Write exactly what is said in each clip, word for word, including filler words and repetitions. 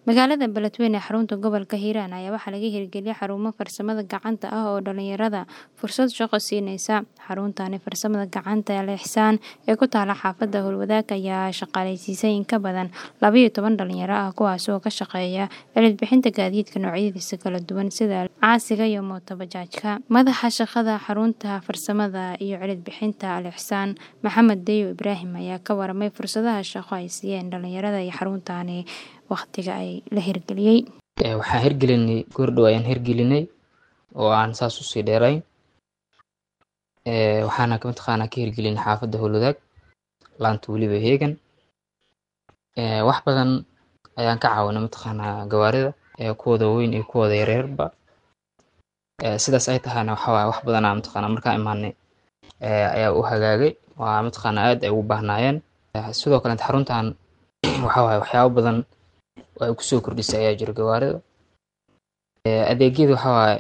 Magaalada Beledweyne ee xarunta gobolka Hiiraan ayaa waxaa laga hirgeliyay xarumo farsamada gacanta ah oo dhalinyarada fursad shaqo siinaysa. Xaruntani farsamada gacanta ee Al-Ihsan ee ku taala xaafadda Howlwadaag ayaa shaqaaleysiisay in ka badan laba iyo toban dhalinyaro ah kuwaas oo ka shaqeeya cilad bixinta gaadiidka noocyadiisa kala duwan sida caasiga iyo mooto bajaajka. Madaxa shaqada xarunta farsamada iyo cilad bixinta Al-Ihsan Maxamed Deyo Ibraahim ayaa ka waramay fursadaha shaqo ay siiyeen dhalinyarada iyo xaruntani waqtiga ay la hirgeliyay. Waxaan hirgelinay goordhow ayaan hirgelinay oo aan saas u sii dheerayn. Waxaana ka mataqaanaa ka hirgelinay xaafadda Howlwadaag laanta weliba heegan. Wax badan ayaan ka caawinay mataqaanaa gawaarida kuwooda weyn iyo kuwooda yaryarba. Sidaas ay tahayna waxa waaye wax badan aan mataqaanaa markaan imaanay ayaa u hagaagay waa mataqaanaa aad ay ugu baahnaayeen. Sidoo kale xaruntan waxa waaye waxyaabo badan oo ay ku soo kordhisay ayaa jira gawaarida. Adeegyada waxa waaye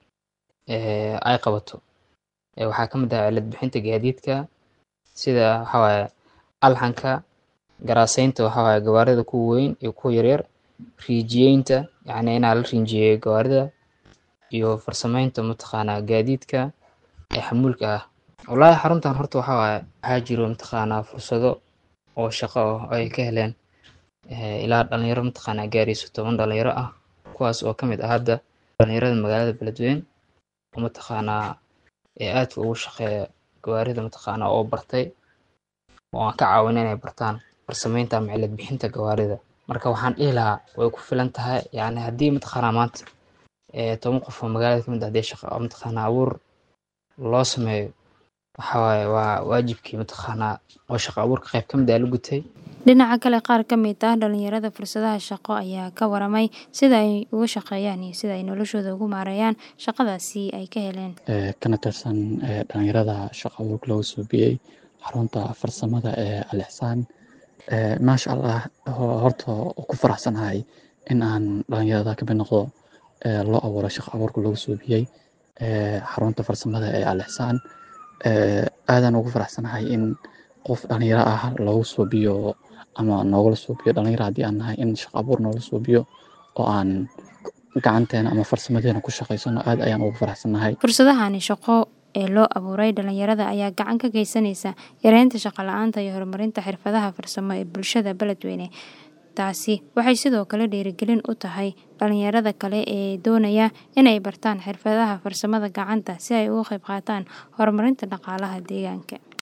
ay qabato waxaa ka mid ah cilad bixinta gaadiidka sida waxa waaye alxanka garaaseynta waxa waaye gawaarida kuwa weyn iyo kuwa yaryar, riijiyeynta yacni inaa la riinjiyeeyo gawaarida iyo farsameynta mataqaanaa gaadiidka ee xamuulka ah. Wallaahi xaruntan horta waxa waaye waxaa jiro mataqaanaa fursado oo shaqo ah ay ka heleen ilaa dhalinyaro mataqaanaa gaarayso toban dhalinyaro ah kuwaas oo ka mid ah hadda dhalinyarada magaalada Beledweyne oo mataqaanaa ee aadka ugu shaqeeya gawaarida mataqaanaa oo bartay oo aan ka caawinay inay bartaan farsameynta ama cilad bixinta gawaarida. Marka waxaan dhihi lahaa way ku filan tahay yacni haddii mataqaanaa maanta toban qof oo magaalada ka mid ah hadii shaqo mataqaanaa abuur loo sameeyo waxa waaye waa waajibkii mataqaanaa oo shaqo abuurka qayb ka mid ah la gutay. Dhinaca kale qaar ka mid ah dhalinyarada fursadaha shaqo ayaa ka waramay sida ay uga shaqeeyaan iyo sida ay noloshooda ugu maareeyaan shaqadaasi ay ka heleen. Kana tirsan dhalinyarada shaqo abuurka loogu soo bixiyay xarunta farsamada ee Al-Ihsan. Maasha Allah horta ku faraxsanahay in aan dhalinyarada ka mid noqdo loo abuuro shaqo abuurka loogu soo bixiyay xarunta farsamada ee Al-Ihsan. Aadan ugu faraxsanahay in qof dhalinyaro ah loogu soo biyo ama noogala soo biyo dhalinyaro haddii aan nahay in shaqo abuur noola soo biyo oo aan gacanteena ama farsamadeena ku shaqaysano aad ayaan ugu faraxsanahay. Fursadahani shaqo ee loo abuuray dhalinyarada ayaa gacan ka geysanaysa yareynta shaqo la'aanta iyo horumarinta xirfadaha farsamo ee bulshada Beledweyne. Taasi waxay sidoo kale dhiirigelin u tahay dhalinyarada kale ee doonaya inay bartaan xirfadaha farsamada gacanta si ay uga qayb qaataan horumarinta dhaqaalaha deegaanka.